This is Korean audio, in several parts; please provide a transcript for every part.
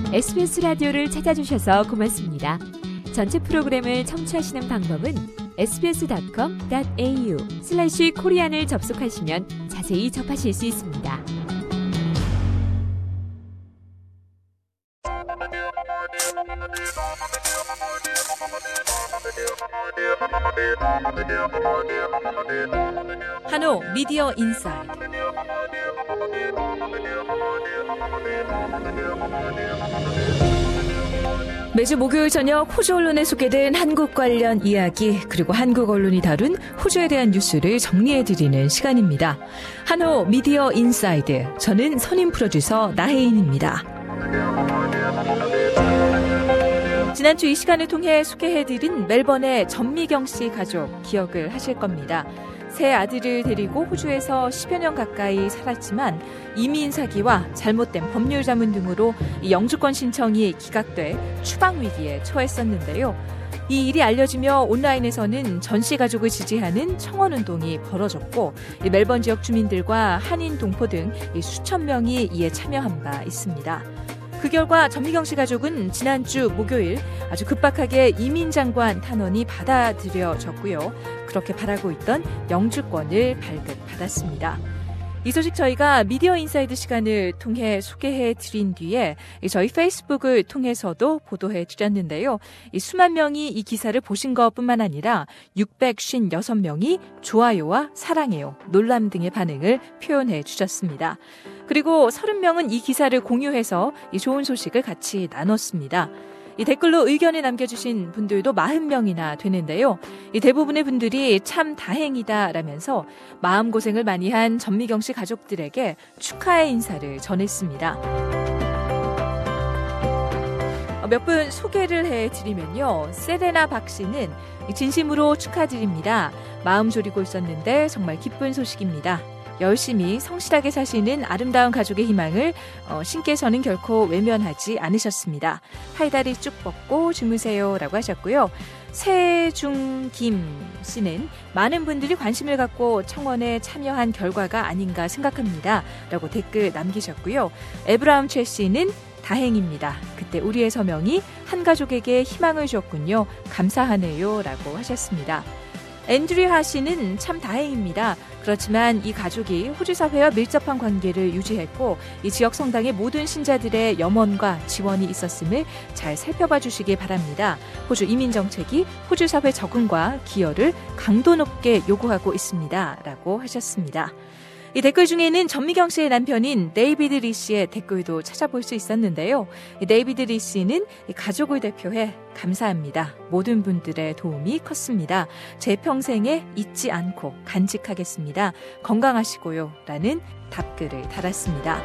SBS 라디오를 찾아주셔서 고맙습니다. 전체 프로그램을 청취하시는 방법은 sbs.com.au/korean을 접속하시면 자세히 접하실 수 있습니다. 한호 미디어 인사이드. 매주 목요일 저녁 호주 언론에 소개된 한국 관련 이야기, 그리고 한국 언론이 다룬 호주에 대한 뉴스를 정리해드리는 시간입니다. 한호 미디어 인사이드. 저는 선임 프로듀서 나혜인입니다. 지난주 이 시간을 통해 소개해드린 멜번의 전미경 씨 가족 기억을 하실 겁니다. 세 아들을 데리고 호주에서 10여 년 가까이 살았지만 이민 사기와 잘못된 법률 자문 등으로 영주권 신청이 기각돼 추방 위기에 처했었는데요. 이 일이 알려지며 온라인에서는 전 씨 가족을 지지하는 청원운동이 벌어졌고 멜번 지역 주민들과 한인 동포 등 수천 명이 이에 참여한 바 있습니다. 그 결과 전미경 씨 가족은 지난주 목요일 아주 급박하게 이민장관 탄원이 받아들여졌고요. 그렇게 바라고 있던 영주권을 발급받았습니다. 이 소식 저희가 미디어 인사이드 시간을 통해 소개해 드린 뒤에 저희 페이스북을 통해서도 보도해 드렸는데요. 수만 명이 이 기사를 보신 것뿐만 아니라 656명이 좋아요와 사랑해요, 놀람 등의 반응을 표현해 주셨습니다. 그리고 30명은 이 기사를 공유해서 이 좋은 소식을 같이 나눴습니다. 이 댓글로 의견을 남겨주신 분들도 40명이나 되는데요. 이 대부분의 분들이 참 다행이다라면서 마음고생을 많이 한 전미경 씨 가족들에게 축하의 인사를 전했습니다. 몇 분 소개를 해드리면요. 세레나 박 씨는 진심으로 축하드립니다. 마음 졸이고 있었는데 정말 기쁜 소식입니다. 열심히 성실하게 사시는 아름다운 가족의 희망을 신께서는 결코 외면하지 않으셨습니다. 팔다리 쭉 뻗고 주무세요 라고 하셨고요. 세중김 씨는 많은 분들이 관심을 갖고 청원에 참여한 결과가 아닌가 생각합니다 라고 댓글 남기셨고요. 에브라함 최 씨는 다행입니다. 그때 우리의 서명이 한 가족에게 희망을 주었군요. 감사하네요 라고 하셨습니다. 앤드류 하 씨는 참 다행입니다. 그렇지만 이 가족이 호주 사회와 밀접한 관계를 유지했고 이 지역 성당의 모든 신자들의 염원과 지원이 있었음을 잘 살펴봐 주시기 바랍니다. 호주 이민 정책이 호주 사회 적응과 기여를 강도 높게 요구하고 있습니다. 라고 하셨습니다. 이 댓글 중에는 전미경 씨의 남편인 데이비드 리 씨의 댓글도 찾아볼 수 있었는데요. 데이비드 리 씨는 가족을 대표해 감사합니다. 모든 분들의 도움이 컸습니다. 제 평생에 잊지 않고 간직하겠습니다. 건강하시고요. 라는 답글을 달았습니다.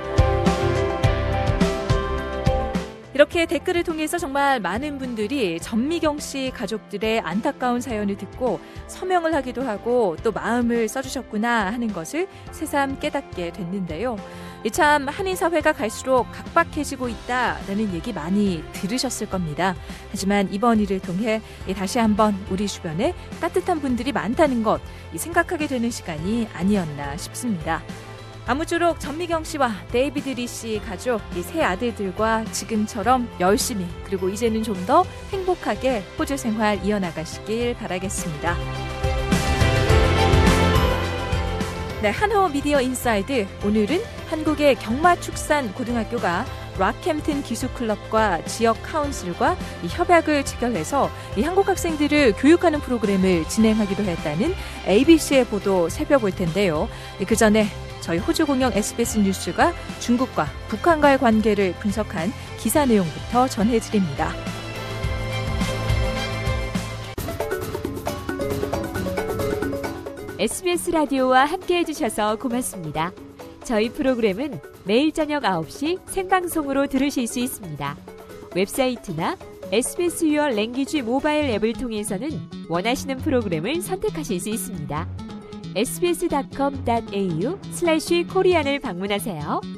이렇게 댓글을 통해서 정말 많은 분들이 전미경 씨 가족들의 안타까운 사연을 듣고 서명을 하기도 하고 또 마음을 써주셨구나 하는 것을 새삼 깨닫게 됐는데요. 참 한인사회가 갈수록 각박해지고 있다라는 얘기 많이 들으셨을 겁니다. 하지만 이번 일을 통해 다시 한번 우리 주변에 따뜻한 분들이 많다는 것 생각하게 되는 시간이 아니었나 싶습니다. 아무쪼록 전미경 씨와 데이비드 리 씨 가족, 이 세 아들들과 지금처럼 열심히 그리고 이제는 좀 더 행복하게 호주 생활 이어나가시길 바라겠습니다. 네, 한호 미디어 인사이드. 오늘은 한국의 경마축산 고등학교가 락햄튼 기수클럽과 지역 카운슬과 협약을 체결해서 이 한국 학생들을 교육하는 프로그램을 진행하기로 했다는 ABC의 보도 살펴볼 텐데요. 그 전에 저희 호주공영 SBS 뉴스가 중국과 북한과의 관계를 분석한 기사 내용부터 전해드립니다. SBS 라디오와 함께해 주셔서 고맙습니다. 저희 프로그램은 매일 저녁 9시 생방송으로 들으실 수 있습니다. 웹사이트나 SBS Your Language 모바일 앱을 통해서는 원하시는 프로그램을 선택하실 수 있습니다. sbs.com.au/korean을 방문하세요.